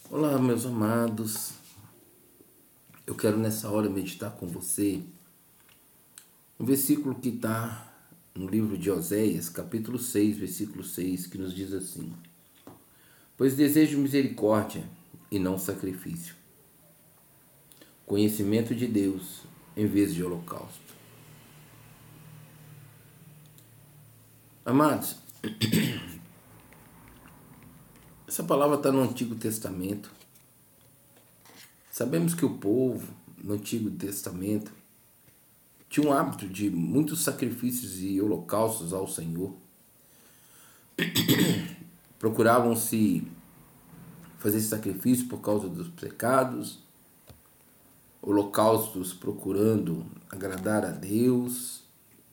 Olá, meus amados. Eu quero nessa hora meditar com você um versículo que está no livro de Oséias, capítulo 6, versículo 6, que nos diz assim: Pois desejo misericórdia e não sacrifício, conhecimento de Deus em vez de holocausto. Amados, essa palavra está no Antigo Testamento. Sabemos que o povo no Antigo Testamento tinha um hábito de muitos sacrifícios e holocaustos ao Senhor. Procuravam-se fazer sacrifício por causa dos pecados, holocaustos procurando agradar a Deus,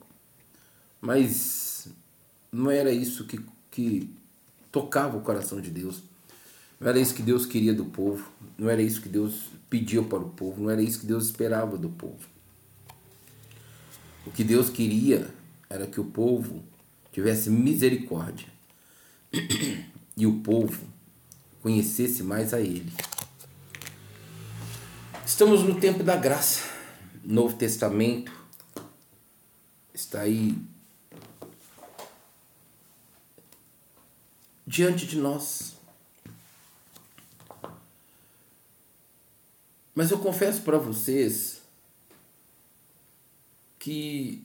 mas não era isso que tocava o coração de Deus. Não era isso que Deus queria do povo, não era isso que Deus pedia para o povo, não era isso que Deus esperava do povo. O que Deus queria era que o povo tivesse misericórdia e o povo conhecesse mais a Ele. Estamos no tempo da graça. Novo Testamento está aí diante de nós. Mas eu confesso para vocês que,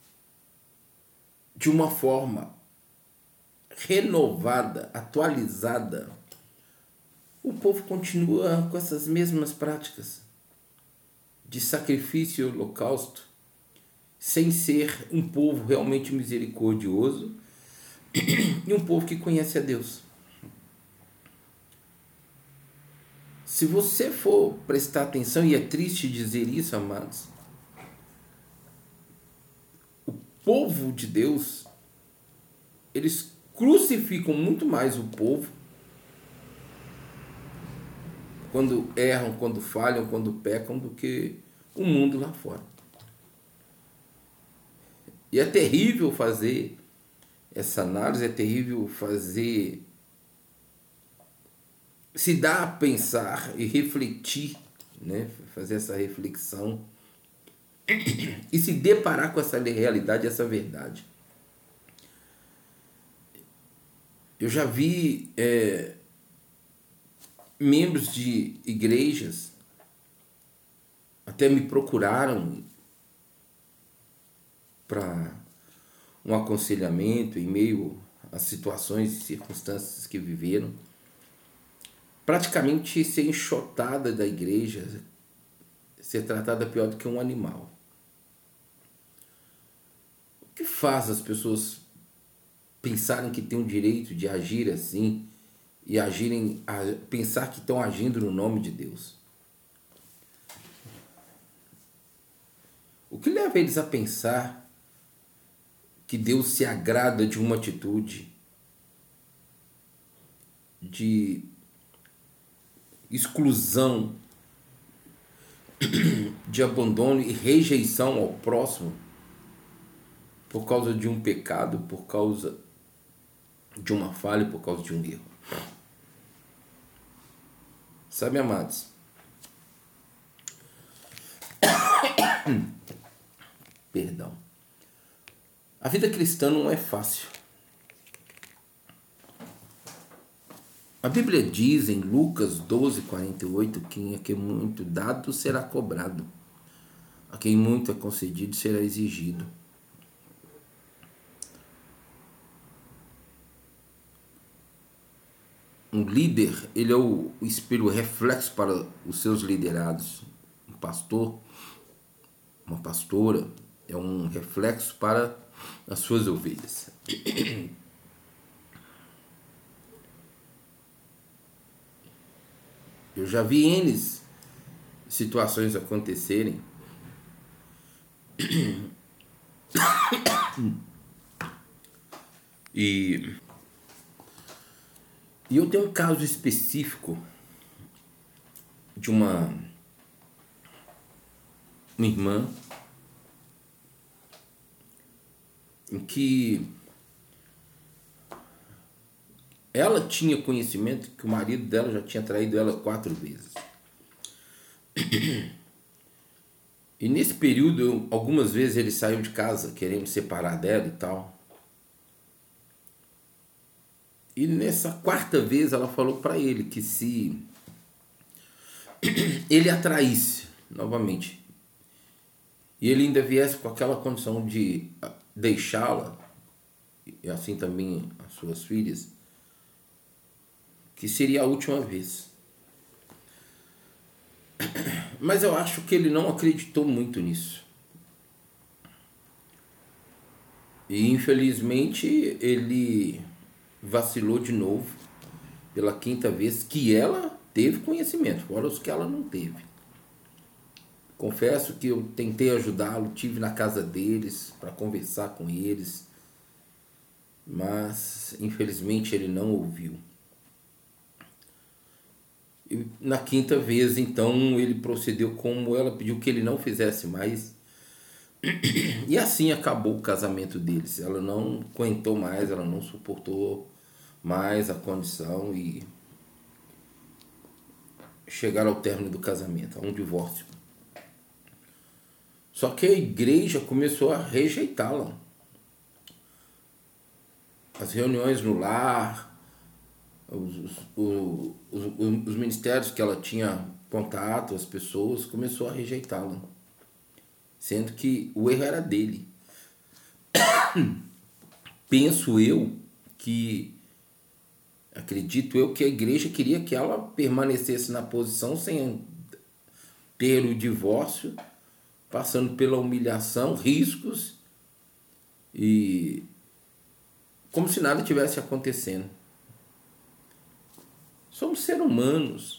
de uma forma renovada, atualizada, o povo continua com essas mesmas práticas de sacrifício e holocausto, sem ser um povo realmente misericordioso e um povo que conhece a Deus. Se você for prestar atenção, e é triste dizer isso, amados, o povo de Deus, eles crucificam muito mais o povo quando erram, quando falham, quando pecam, do que o mundo lá fora. E é terrível fazer essa análise, é terrível se dar a pensar e refletir, né? Fazer essa reflexão e se deparar com essa realidade, essa verdade. Eu já vi membros de igrejas até me procuraram para um aconselhamento em meio às situações e circunstâncias que viveram, praticamente ser enxotada da igreja, ser tratada pior do que um animal. O que faz as pessoas pensarem que têm o direito de agir assim e pensar que estão agindo no nome de Deus? O que leva eles a pensar que Deus se agrada de uma atitude de exclusão, de abandono e rejeição ao próximo por causa de um pecado, por causa de uma falha, por causa de um erro? Sabe, amados, perdão, a vida cristã não é fácil. A Bíblia diz em Lucas 12:48, quem a quem muito dado será cobrado, a quem muito é concedido será exigido. Um líder, ele é o espelho, o reflexo para os seus liderados. Um pastor, uma pastora, é um reflexo para as suas ovelhas. Eu já vi N situações acontecerem e eu tenho um caso específico de uma irmã em que ela tinha conhecimento que o marido dela já tinha traído ela 4 vezes. E nesse período, algumas vezes ele saiu de casa querendo separar dela e tal. E nessa 4ª vez ela falou para ele que se ele a traísse novamente e ele ainda viesse com aquela condição de deixá-la, e assim também as suas filhas, que seria a última vez. Mas eu acho que ele não acreditou muito nisso. E infelizmente ele vacilou de novo pela 5ª vez que ela teve conhecimento, fora os que ela não teve. Confesso que eu tentei ajudá-lo, tive na casa deles para conversar com eles, mas infelizmente ele não ouviu. E na 5ª vez, então, ele procedeu como ela pediu que ele não fizesse mais. E assim acabou o casamento deles. Ela não aguentou mais, ela não suportou mais a condição e chegaram ao término do casamento, a um divórcio. Só que a igreja começou a rejeitá-la. As reuniões no lar, os ministérios que ela tinha contato, as pessoas, começou a rejeitá-la. Sendo que o erro era dele. Penso eu que, acredito eu que a igreja queria que ela permanecesse na posição sem ter o divórcio, passando pela humilhação, riscos e como se nada tivesse acontecendo. Somos seres humanos.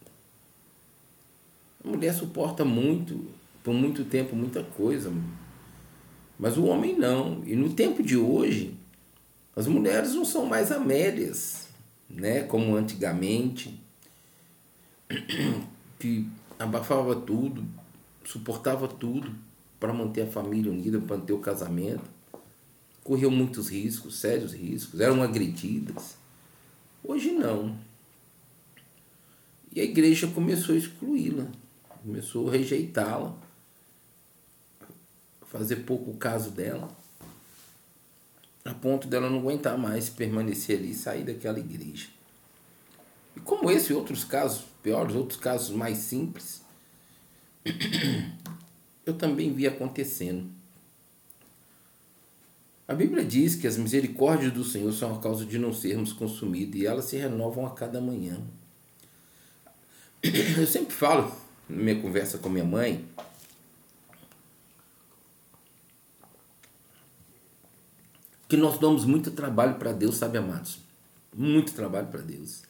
A mulher suporta muito, por muito tempo, muita coisa, mas o homem não. E no tempo de hoje, as mulheres não são mais Amélias, né, como antigamente, que abafava tudo, suportava tudo para manter a família unida, para manter o casamento. Corriam muitos riscos, sérios riscos, eram agredidas. Hoje não. E a igreja começou a excluí-la, começou a rejeitá-la, fazer pouco caso dela, a ponto dela não aguentar mais permanecer ali e sair daquela igreja. E como esse e outros casos piores, outros casos mais simples, eu também vi acontecendo. A Bíblia diz que as misericórdias do Senhor são a causa de não sermos consumidos e elas se renovam a cada manhã. Eu sempre falo, na minha conversa com minha mãe, que nós damos muito trabalho para Deus, sabe, amados? Muito trabalho para Deus.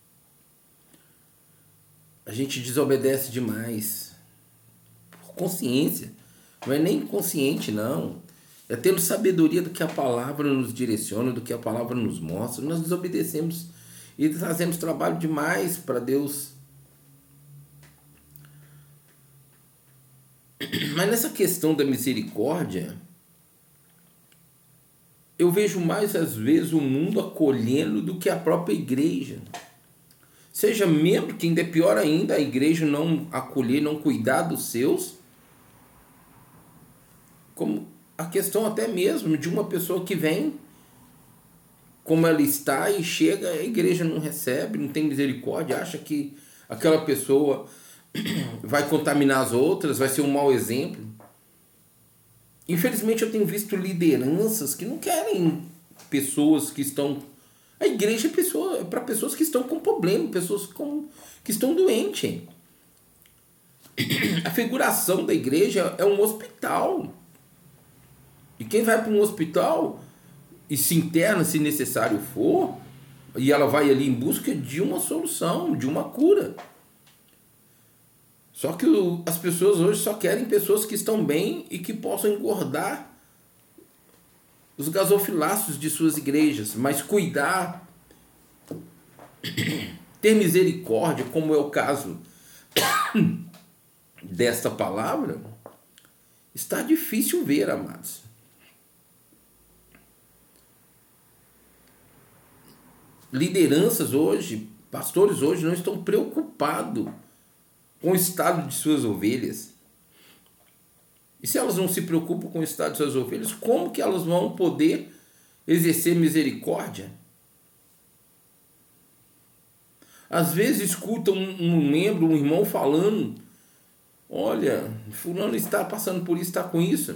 A gente desobedece demais, por consciência. Não é nem inconsciente, não. É tendo sabedoria do que a palavra nos direciona, do que a palavra nos mostra. Nós desobedecemos e trazemos trabalho demais para Deus. Mas nessa questão da misericórdia, eu vejo mais às vezes o mundo acolhendo do que a própria igreja. Seja membro, que ainda é pior ainda, a igreja não acolher, não cuidar dos seus, como a questão até mesmo de uma pessoa que vem como ela está e chega, a igreja não recebe, não tem misericórdia, acha que aquela pessoa vai contaminar as outras, vai ser um mau exemplo. Infelizmente eu tenho visto lideranças que não querem pessoas que estão... A igreja é para pessoas que estão com problema, pessoas que estão doentes. A figuração da igreja é um hospital. E quem vai para um hospital e se interna, se necessário for, e ela vai ali em busca de uma solução, de uma cura. Só que as pessoas hoje só querem pessoas que estão bem e que possam engordar os gasofiláceos de suas igrejas, mas cuidar, ter misericórdia, como é o caso desta palavra, está difícil ver, amados. lideranças hoje, pastores hoje não estão preocupados com o estado de suas ovelhas. E se elas não se preocupam com o estado de suas ovelhas, como que elas vão poder exercer misericórdia? Às vezes escutam um membro, um irmão falando: olha, fulano está passando por isso, está com isso.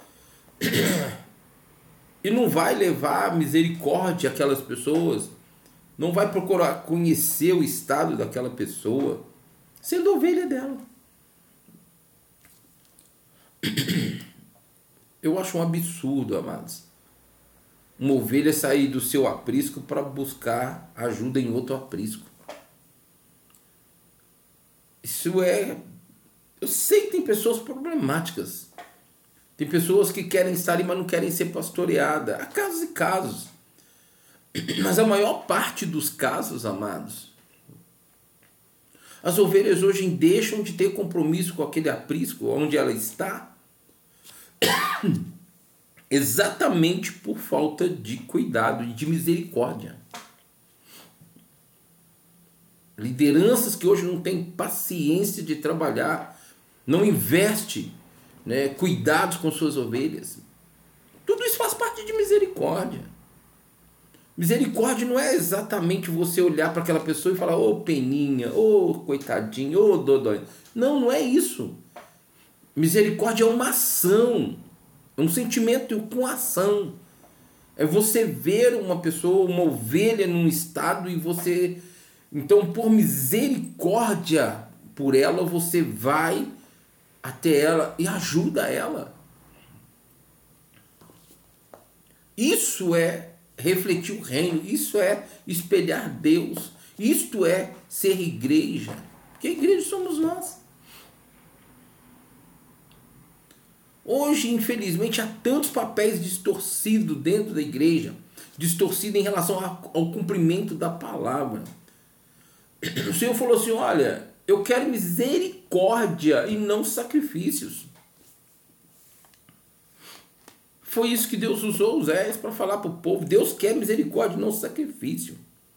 E não vai levar misericórdia àquelas pessoas, não vai procurar conhecer o estado daquela pessoa, sendo ovelha dela. Eu acho um absurdo, amados, uma ovelha sair do seu aprisco para buscar ajuda em outro aprisco. Isso é... Eu sei que tem pessoas problemáticas. Tem pessoas que querem estar ali, mas não querem ser pastoreadas. Há casos e casos. Mas a maior parte dos casos, amados, as ovelhas hoje deixam de ter compromisso com aquele aprisco onde ela está, exatamente por falta de cuidado e de misericórdia. Lideranças que hoje não têm paciência de trabalhar, não investe, né, cuidados com suas ovelhas. Tudo isso faz parte de misericórdia. Misericórdia não é exatamente você olhar para aquela pessoa e falar: ô peninha, ô coitadinho, ô dodói. Não, não é isso. Misericórdia é uma ação, é um sentimento com ação. É você ver uma pessoa, uma ovelha num estado e você... Então, por misericórdia por ela, você vai até ela e ajuda ela. Isso é refletir o reino, isso é espelhar Deus, isto é ser igreja, porque a igreja somos nós. Hoje, infelizmente, há tantos papéis distorcidos dentro da igreja, distorcidos em relação ao cumprimento da palavra. O Senhor falou assim: olha, eu quero misericórdia e não sacrifícios. Foi isso que Deus usou Oséias para falar para o povo. Deus quer misericórdia e não sacrifício.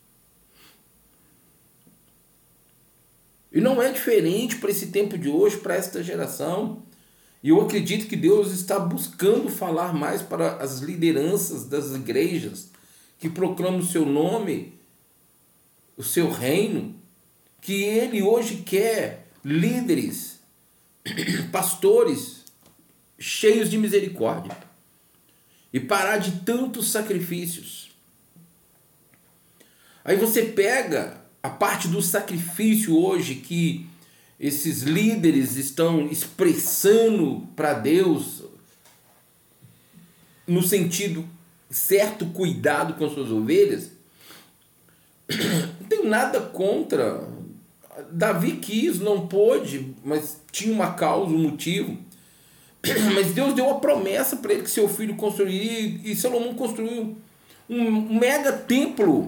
E não é diferente para esse tempo de hoje, para esta geração. E eu acredito que Deus está buscando falar mais para as lideranças das igrejas que proclamam o seu nome, o seu reino, que Ele hoje quer líderes, pastores cheios de misericórdia e parar de tantos sacrifícios. Aí você pega a parte do sacrifício hoje que esses líderes estão expressando para Deus, no sentido certo cuidado com suas ovelhas. Não tem nada contra. Davi quis, não pôde, mas tinha uma causa, um motivo. Mas Deus deu a promessa para ele que seu filho construiria, e Salomão construiu um mega templo.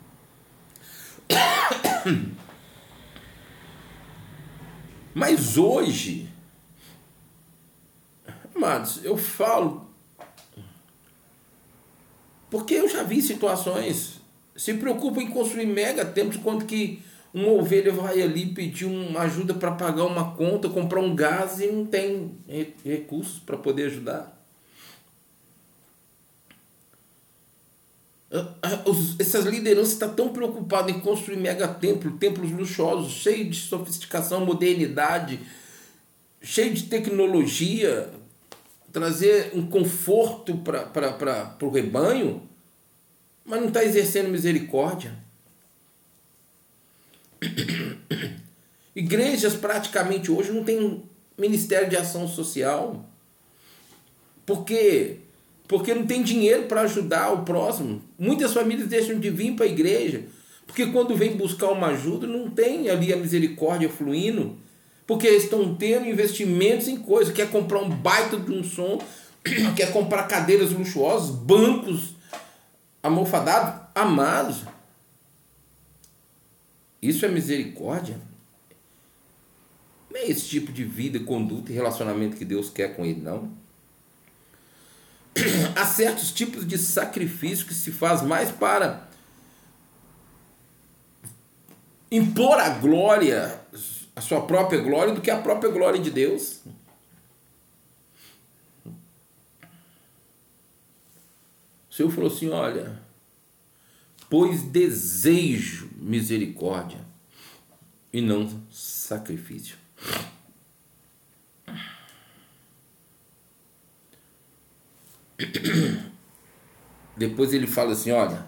Mas hoje, amados, eu falo, porque eu já vi situações, se preocupam em construir mega templos, quando que uma ovelha vai ali pedir uma ajuda para pagar uma conta, comprar um gás e não tem recursos para poder ajudar. Essas lideranças estão tão preocupadas em construir megatemplos, templos luxuosos, cheios de sofisticação, modernidade, cheios de tecnologia, trazer um conforto para o rebanho, mas não está exercendo misericórdia. Igrejas praticamente hoje não tem ministério de ação social. Por quê? Porque não tem dinheiro para ajudar o próximo. Muitas famílias deixam de vir para a igreja, porque quando vem buscar uma ajuda, não tem ali a misericórdia fluindo, porque eles estão tendo investimentos em coisas, quer comprar um baita de um som, quer comprar cadeiras luxuosas, bancos almofadados, amados. Isso é misericórdia? Não é esse tipo de vida, conduta e relacionamento que Deus quer com ele, não. Há certos tipos de sacrifício que se faz mais para impor a glória, a sua própria glória, do que a própria glória de Deus. O Senhor falou assim, olha, pois desejo misericórdia e não sacrifício. Depois ele fala assim, olha,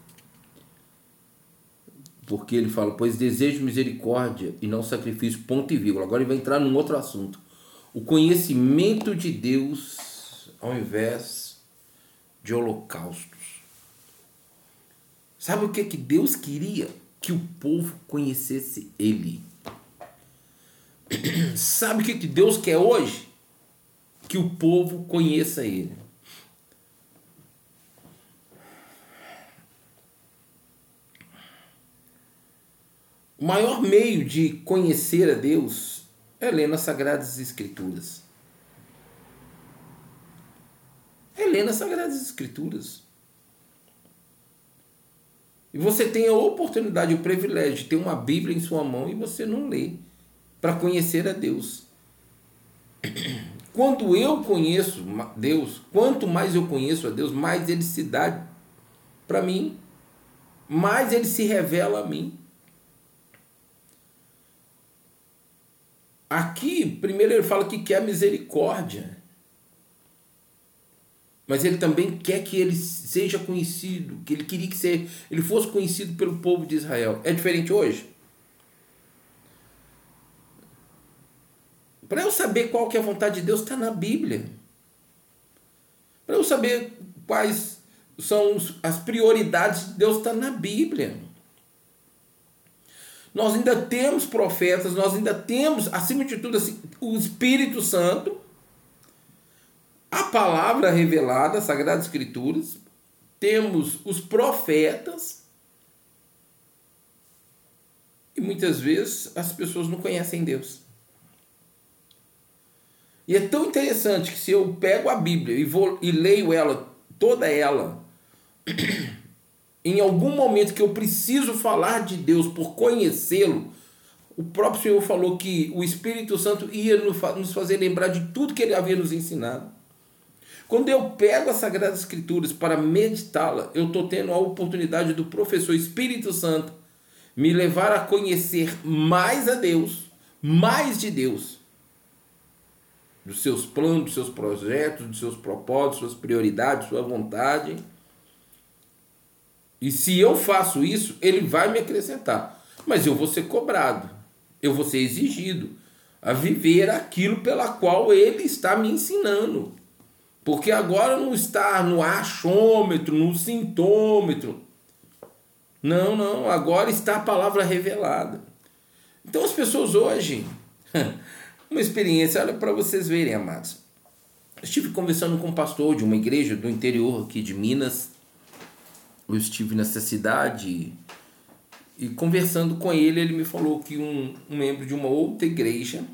porque ele fala, pois desejo misericórdia e não sacrifício, ponto e vírgula. Agora ele vai entrar num outro assunto. O conhecimento de Deus ao invés de holocaustos. Sabe o que Deus queria? Que o povo conhecesse Ele. Sabe o que Deus quer hoje? Que o povo conheça Ele. O maior meio de conhecer a Deus é lendo as Sagradas Escrituras. É lendo as Sagradas Escrituras. E você tem a oportunidade, o privilégio de ter uma Bíblia em sua mão e você não lê para conhecer a Deus. Quando eu conheço Deus, quanto mais eu conheço a Deus, mais Ele se dá para mim, mais Ele se revela a mim. Aqui, primeiro ele fala que quer misericórdia, mas ele também quer que ele seja conhecido, que ele queria que ele fosse conhecido pelo povo de Israel. É diferente hoje? Para eu saber qual que é a vontade de Deus, está na Bíblia. Para eu saber quais são as prioridades de Deus, está na Bíblia. Nós ainda temos profetas, nós ainda temos, acima de tudo, assim, o Espírito Santo, a palavra revelada, as Sagradas Escrituras, temos os profetas, e muitas vezes as pessoas não conhecem Deus. E é tão interessante que se eu pego a Bíblia e leio ela, toda ela, em algum momento que eu preciso falar de Deus por conhecê-lo, o próprio Senhor falou que o Espírito Santo ia nos fazer lembrar de tudo que Ele havia nos ensinado. Quando eu pego as Sagradas Escrituras para meditá-la, eu estou tendo a oportunidade do professor Espírito Santo me levar a conhecer mais a Deus, mais de Deus, dos seus planos, dos seus projetos, dos seus propósitos, suas prioridades, sua vontade. E se eu faço isso, ele vai me acrescentar. Mas eu vou ser cobrado, eu vou ser exigido a viver aquilo pela qual ele está me ensinando. Porque agora não está no achômetro, no sintômetro. Não, agora está a palavra revelada. Então as pessoas hoje, uma experiência, olha para vocês verem, amados. Eu estive conversando com um pastor de uma igreja do interior aqui de Minas. Eu estive nessa cidade e conversando com ele, ele me falou que um membro de uma outra igreja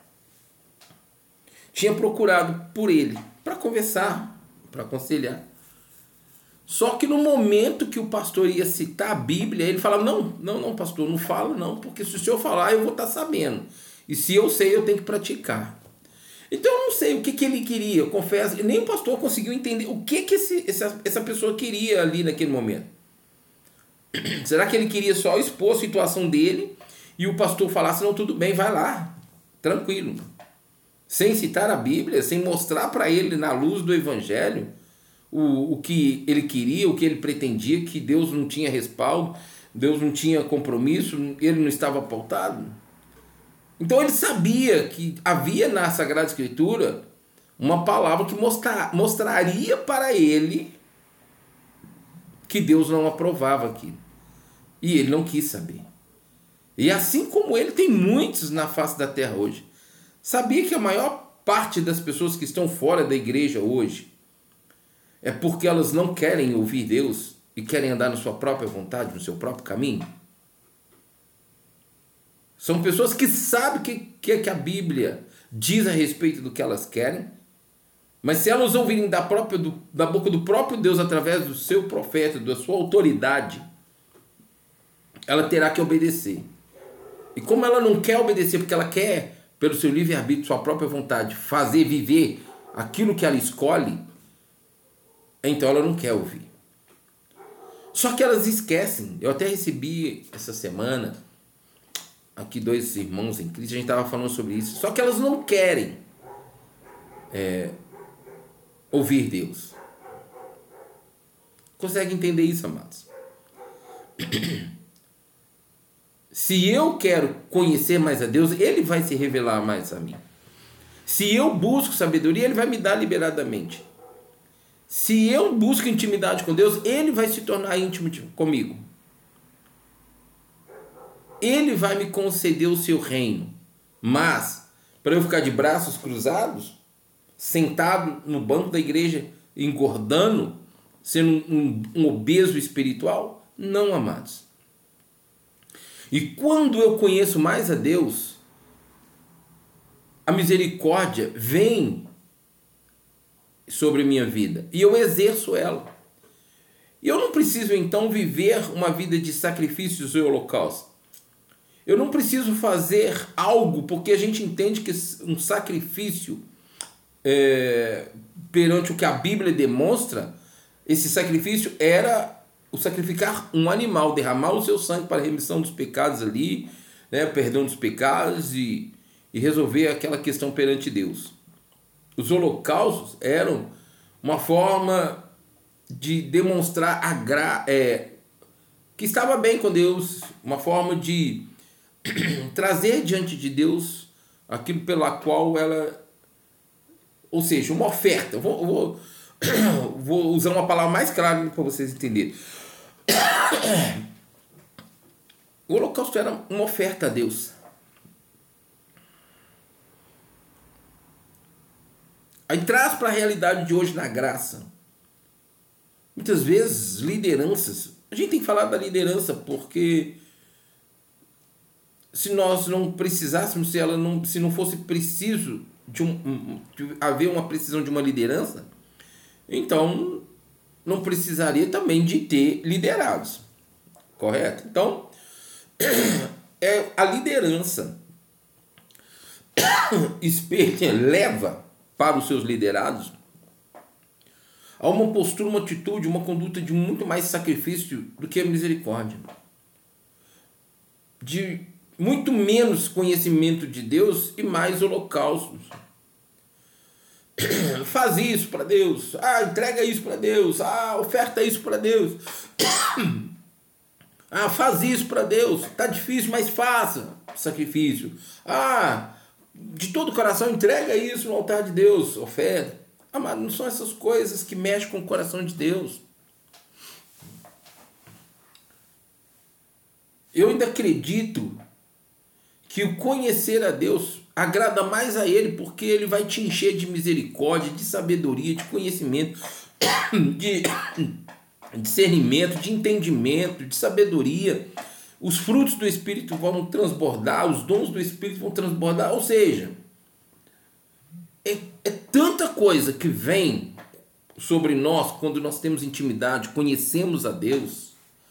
tinha procurado por ele para conversar, para aconselhar. Só que no momento que o pastor ia citar a Bíblia, ele falava, não, pastor, não fala não, porque se o senhor falar eu vou estar sabendo. E se eu sei, eu tenho que praticar. Então eu não sei o que ele queria, eu confesso, nem o pastor conseguiu entender o que essa pessoa queria ali naquele momento. Será que ele queria só expor a situação dele e o pastor falasse, não, tudo bem, vai lá, tranquilo. Sem citar a Bíblia, sem mostrar para ele na luz do Evangelho o que ele queria, o que ele pretendia, que Deus não tinha respaldo, Deus não tinha compromisso, ele não estava pautado. Então ele sabia que havia na Sagrada Escritura uma palavra que mostraria para ele que Deus não aprovava aquilo. E ele não quis saber. E assim como ele, tem muitos na face da terra hoje. Sabia que a maior parte das pessoas que estão fora da igreja hoje é porque elas não querem ouvir Deus e querem andar na sua própria vontade, no seu próprio caminho? São pessoas que sabem o que a Bíblia diz a respeito do que elas querem, mas se elas ouvirem da boca do próprio Deus através do seu profeta, da sua autoridade, ela terá que obedecer. E como ela não quer obedecer, porque ela quer, pelo seu livre-arbítrio, sua própria vontade, fazer, viver aquilo que ela escolhe, então ela não quer ouvir. Só que elas esquecem. Eu até recebi essa semana aqui 2 irmãos em Cristo, a gente estava falando sobre isso. Só que elas não querem ouvir Deus. Consegue entender isso, amados? Se eu quero conhecer mais a Deus, Ele vai se revelar mais a mim. Se eu busco sabedoria, Ele vai me dar liberadamente. Se eu busco intimidade com Deus, Ele vai se tornar íntimo comigo. Ele vai me conceder o seu reino. Mas, para eu ficar de braços cruzados, sentado no banco da igreja, engordando, sendo um obeso espiritual? Não, amados. E quando eu conheço mais a Deus, a misericórdia vem sobre a minha vida e eu exerço ela. E eu não preciso então viver uma vida de sacrifícios e holocaustos. Eu não preciso fazer algo, porque a gente entende que um sacrifício, perante o que a Bíblia demonstra, esse sacrifício era o sacrificar um animal, derramar o seu sangue para a remissão dos pecados ali, né, perdão dos pecados e resolver aquela questão perante Deus. Os holocaustos eram uma forma de demonstrar que estava bem com Deus, uma forma de trazer diante de Deus aquilo pela qual ela, ou seja, uma oferta. Vou usar uma palavra mais clara para vocês entenderem. O holocausto era uma oferta a Deus. Aí traz para a realidade de hoje na graça. Muitas vezes lideranças, a gente tem que falar da liderança porque se nós não precisássemos, se não fosse preciso de haver uma precisão de uma liderança, então não precisaria também de ter liderados, correto? Então, a liderança leva para os seus liderados a uma postura, uma atitude, uma conduta de muito mais sacrifício do que a misericórdia. De muito menos conhecimento de Deus e mais holocaustos. Faz isso para Deus. Entrega isso para Deus. Oferta isso para Deus. Faz isso para Deus. Tá difícil, mas faça sacrifício. De todo o coração entrega isso no altar de Deus. Oferta. Mas não são essas coisas que mexem com o coração de Deus. Eu ainda acredito que o conhecer a Deus agrada mais a Ele, porque Ele vai te encher de misericórdia, de sabedoria, de conhecimento, de discernimento, de entendimento, de sabedoria. Os frutos do Espírito vão transbordar, os dons do Espírito vão transbordar, ou seja, é tanta coisa que vem sobre nós quando nós temos intimidade, conhecemos a Deus.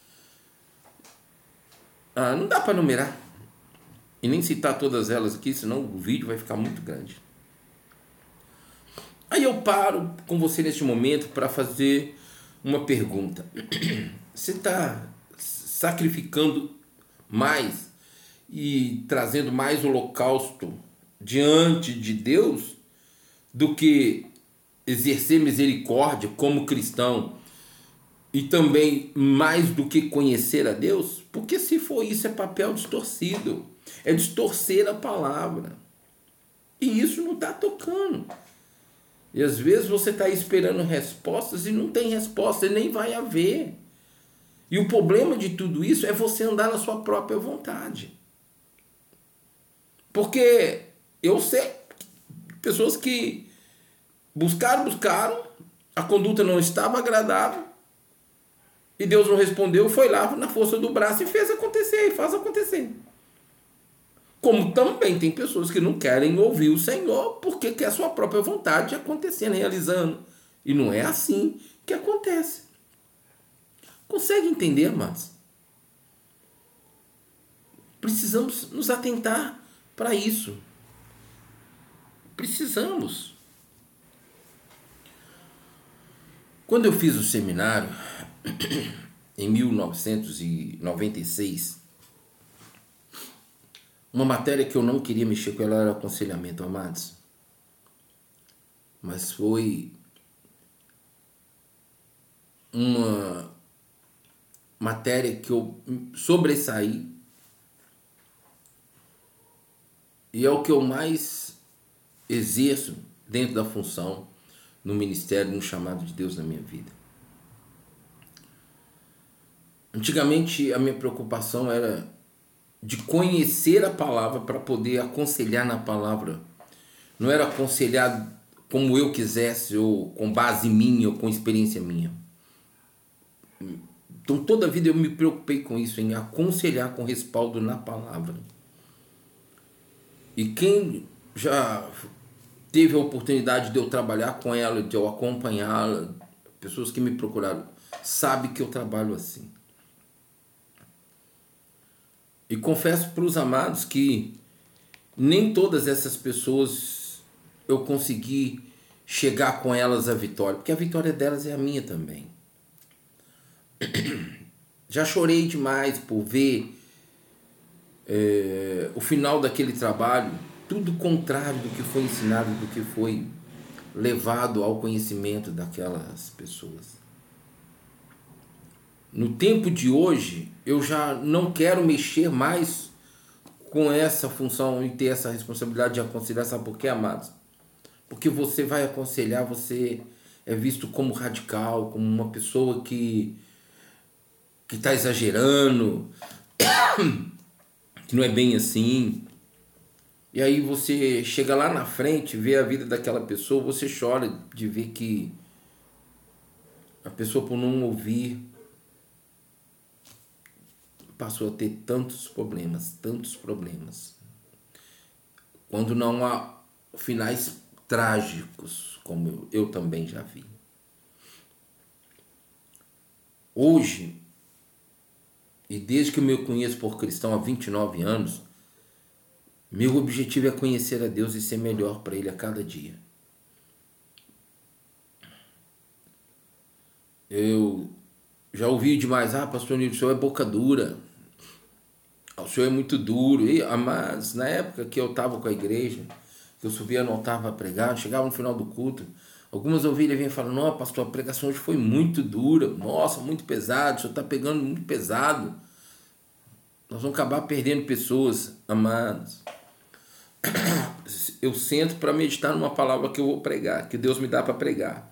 Não dá para numerar. E nem citar todas elas aqui, senão o vídeo vai ficar muito grande. Aí eu paro com você neste momento para fazer uma pergunta. Você está sacrificando mais e trazendo mais holocausto diante de Deus do que exercer misericórdia como cristão e também mais do que conhecer a Deus? Porque se for isso, é papel distorcido. É distorcer a palavra. E isso não está tocando. E às vezes você está esperando respostas e não tem resposta, e nem vai haver. E o problema de tudo isso é você andar na sua própria vontade. Porque eu sei pessoas que buscaram, a conduta não estava agradável, e Deus não respondeu, foi lá na força do braço e fez acontecer, e faz acontecer. Como também tem pessoas que não querem ouvir o Senhor porque quer a sua própria vontade acontecendo, realizando. E não é assim que acontece. Consegue entender, amados? Precisamos nos atentar para isso. Precisamos. Quando eu fiz o seminário, em 1996, uma matéria que eu não queria mexer com ela era aconselhamento, amados. Mas foi uma matéria que eu sobressaí e é o que eu mais exerço dentro da função, no ministério, no chamado de Deus na minha vida. Antigamente a minha preocupação era de conhecer a palavra para poder aconselhar na palavra. Não era aconselhar como eu quisesse, ou com base minha, ou com experiência minha. Então toda a vida eu me preocupei com isso, em aconselhar com respaldo na palavra. E quem já teve a oportunidade de eu trabalhar com ela, de eu acompanhá-la, pessoas que me procuraram, sabe que eu trabalho assim. E confesso para os amados que nem todas essas pessoas eu consegui chegar com elas à vitória, porque a vitória delas é a minha também. Já chorei demais por ver o final daquele trabalho, tudo contrário do que foi ensinado, do que foi levado ao conhecimento daquelas pessoas. No tempo de hoje, eu já não quero mexer mais com essa função e ter essa responsabilidade de aconselhar. Sabe por quê, amados? Porque você vai aconselhar, você é visto como radical, como uma pessoa que está exagerando, que não é bem assim. E aí você chega lá na frente, vê a vida daquela pessoa, você chora de ver que a pessoa, por não ouvir, passou a ter tantos problemas. Quando não há finais trágicos, como eu também já vi. Hoje, e desde que eu me conheço por cristão há 29 anos, meu objetivo é conhecer a Deus e ser melhor para Ele a cada dia. Eu já ouvi demais, pastor Nilson, o senhor é boca dura, o senhor é muito duro. Mas na época que eu estava com a igreja, que eu subia no altar para pregar, chegava no final do culto, algumas ovelhas vinham e falavam: não, pastor, a pregação hoje foi muito dura, nossa, muito pesado, o senhor está pegando muito pesado. Nós vamos acabar perdendo pessoas, amados. Eu sento para meditar numa palavra que eu vou pregar, que Deus me dá para pregar.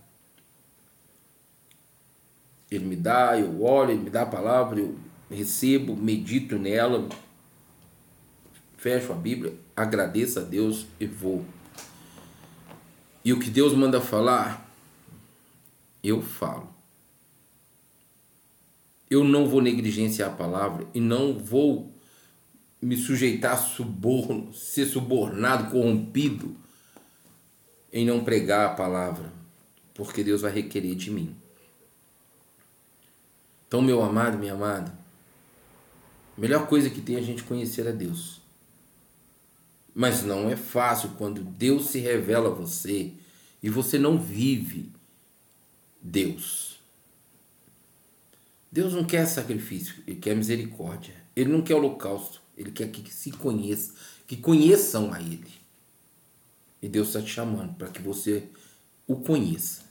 Ele me dá, eu olho, Ele me dá a palavra, eu recebo, medito nela, fecho a Bíblia, agradeço a Deus e vou. E o que Deus manda falar, eu falo. Eu não vou negligenciar a palavra e não vou me sujeitar a suborno, ser subornado, corrompido em não pregar a palavra, porque Deus vai requerer de mim. Então, meu amado, minha amada, a melhor coisa que tem é a gente conhecer a Deus. Mas não é fácil quando Deus se revela a você e você não vive Deus. Deus não quer sacrifício, Ele quer misericórdia. Ele não quer holocausto, Ele quer que se conheça, que conheçam a Ele. E Deus está te chamando para que você o conheça.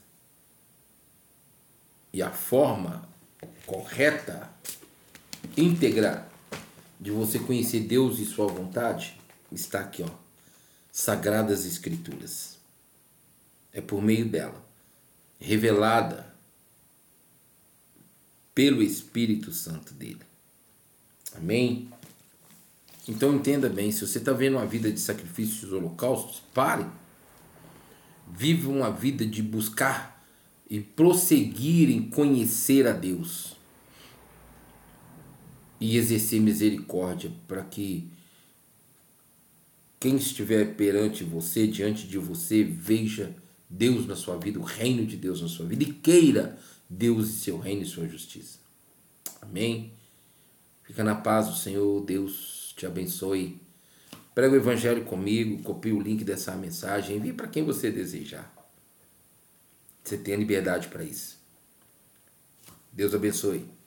E a forma correta, íntegra, de você conhecer Deus e sua vontade, está aqui, Sagradas Escrituras. É por meio dela, revelada pelo Espírito Santo dele. Amém? Então entenda bem, se você está vendo uma vida de sacrifícios e holocaustos, pare. Viva uma vida de buscar e prosseguir em conhecer a Deus. E exercer misericórdia para que quem estiver perante você, diante de você, veja Deus na sua vida, o reino de Deus na sua vida e queira Deus e seu reino e sua justiça. Amém? Fica na paz do Senhor, Deus te te abençoe. Prega o evangelho comigo, copie o link dessa mensagem, envie para quem você desejar. Você tem a liberdade para isso. Deus abençoe.